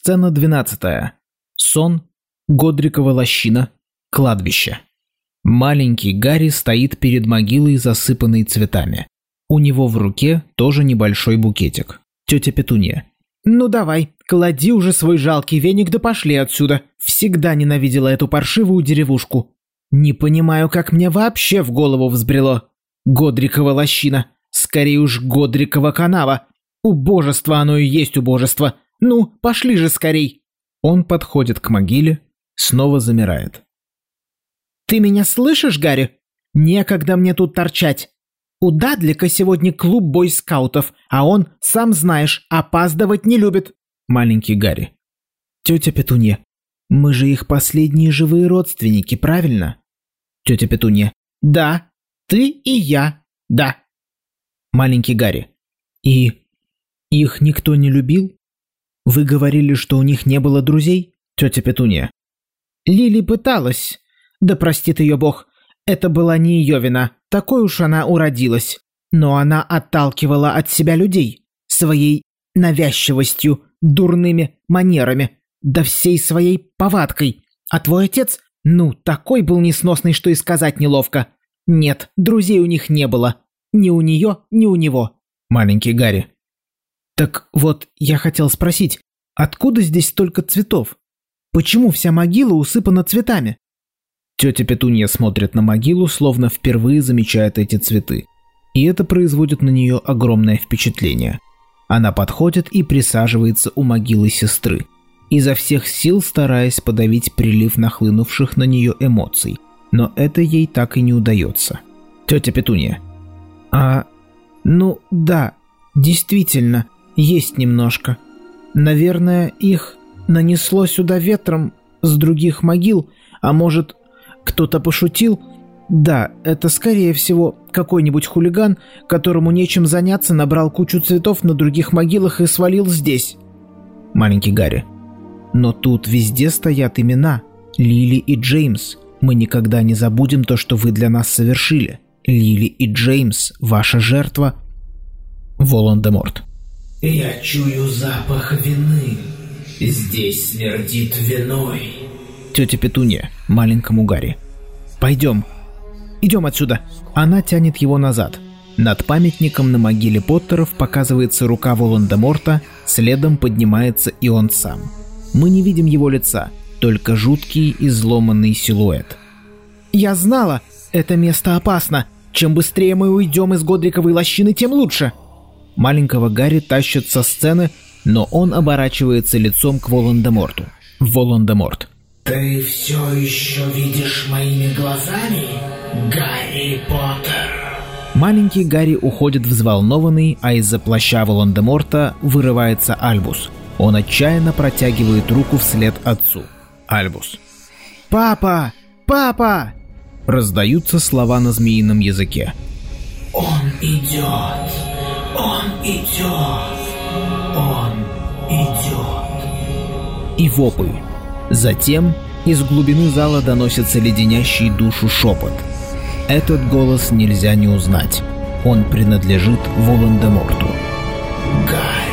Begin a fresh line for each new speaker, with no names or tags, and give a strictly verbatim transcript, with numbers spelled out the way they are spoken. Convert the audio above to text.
Сцена двенадцатая. Сон. Годрикова лощина. Кладбище. Маленький Гарри стоит перед могилой, засыпанной цветами. У него в руке тоже небольшой букетик. Тетя Петунья. «Ну давай, клади уже свой жалкий веник да пошли отсюда. Всегда ненавидела эту паршивую деревушку. Не понимаю, как мне вообще в голову взбрело. Годрикова лощина. Скорее уж Годрикова канава. Убожество оно и есть убожество. Ну, пошли же скорей». Он подходит к могиле, снова замирает. «Ты меня слышишь, Гарри? Некогда мне тут торчать. У Дадлика сегодня клуб бойскаутов, а он, сам знаешь, опаздывать не любит». Маленький Гарри. «Тетя Петунья, мы же их последние живые родственники, правильно?» Тетя Петунья. «Да, ты и я, да». Маленький Гарри. «И их никто не любил? Вы говорили, что у них не было друзей?» Тетя Петунья. «Лили пыталась. Да простит ее Бог. Это была не ее вина. Такой уж она уродилась. Но она отталкивала от себя людей. Своей навязчивостью, дурными манерами, да всей своей повадкой. А твой отец, ну, такой был несносный, что и сказать неловко. Нет, друзей у них не было. Ни у нее, ни у него». Маленький Гарри. «Так вот, я хотел спросить, откуда здесь столько цветов? Почему вся могила усыпана цветами?» Тетя Петунья смотрит на могилу, словно впервые замечает эти цветы. И это производит на нее огромное впечатление. Она подходит и присаживается у могилы сестры, изо всех сил стараясь подавить прилив нахлынувших на нее эмоций. Но это ей так и не удается. Тетя Петунья. «А, ну да, действительно, есть немножко. Наверное, их нанесло сюда ветром с других могил, а может, кто-то пошутил? Да, это скорее всего какой-нибудь хулиган, которому нечем заняться, набрал кучу цветов на других могилах и свалил здесь». Маленький Гарри. «Но тут везде стоят имена. Лили и Джеймс. Мы никогда не забудем то, что вы для нас совершили. Лили и Джеймс, ваша жертва». Волан-де-Морт.
«Я чую запах вины. Здесь смердит виной».
Тетя Петунья маленькому Гарри. «Пойдем. Идем отсюда». Она тянет его назад. Над памятником на могиле Поттеров показывается рука Волан-де-Морта, следом поднимается и он сам. Мы не видим его лица, только жуткий изломанный силуэт. «Я знала, это место опасно. Чем быстрее мы уйдем из Годриковой лощины, тем лучше». Маленького Гарри тащат со сцены, но он оборачивается лицом к Волан-де-Морту. Волан-де-Морт.
«Ты все еще видишь моими глазами, Гарри Поттер?»
Маленький Гарри уходит взволнованный, а из-за плаща Волан-де-Морта вырывается Альбус. Он отчаянно протягивает руку вслед отцу. Альбус. «Папа! Папа!» Раздаются слова на змеином языке.
«Он идет! Он идет! Он идет!»
И вопль. Затем из глубины зала доносится леденящий душу шепот. Этот голос нельзя не узнать. Он принадлежит Волан-де-Морту.
«Гарри!»